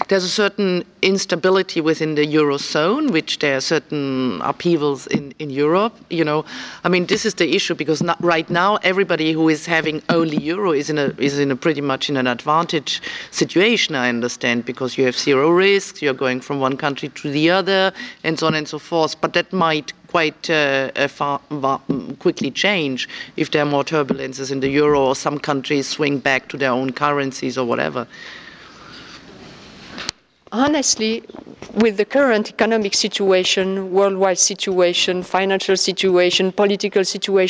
there's a certain instability within the Eurozone, which there are certain upheavals in Europe. I mean, this is the issue because not, right now everybody who is having only euro is in a pretty much in an advantage situation. I understand, because you have zero risks, you're going from one country to the other, and so on and so forth. But that might quite quickly change if there are more turbulences in the euro, or some countries swing back to their own currencies or whatever. Honestly, with the current economic situation, worldwide situation, financial situation, political situation,